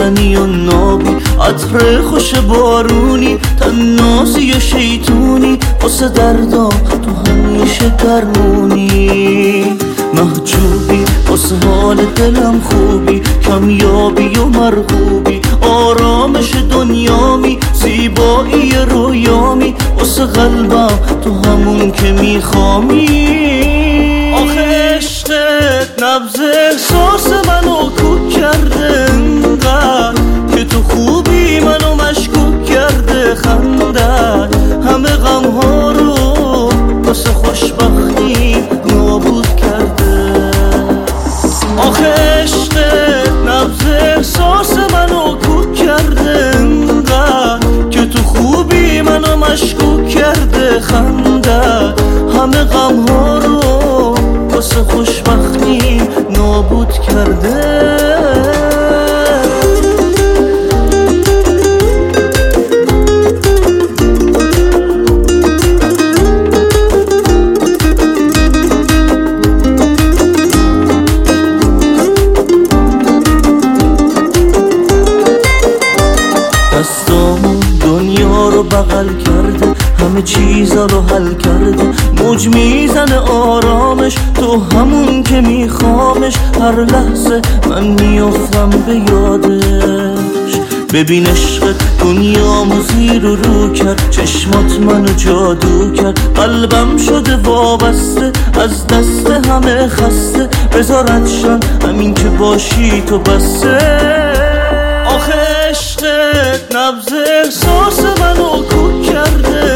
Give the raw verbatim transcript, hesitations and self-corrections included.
روزنی و نابی، عطر خوش بارونی، تناسی و شیطونی، واسه دردام تو همیشه درمونی. محجوبی واسه حال دلم خوبی، کمیابی و مرغوبی، آرامش دنیامی، زیبایی رویامی، واسه قلبم تو همون که میخوامی. آخه عشقت نبض احساس منو کوک کرده انقدر که تو خوبی منو مشکوک کرده. خندت همه غم ها رو واسه خوشبختی نابود کرده. آخه عشقت نبض احساس منو کوک کرده انقدر که تو خوبی منو مشکوک کرده. خندت همه غم ها رو واسه خوشبختی نابود کرده. دستامون دنیا رو بغل کرده، همه چیزا رو حل کرده، موج میزنه آرامش تو همون که میخوامش. هر لحظه من میافتم به یادش، ببین عشقت دنیامو زیر و رو کرد، چشمات منو جادو کرد، قلبم شده وابسته از دست همه خسته. بذارت شن همین که باشی تو بسته. آخه عشقت نبض احساس منو کوک کرده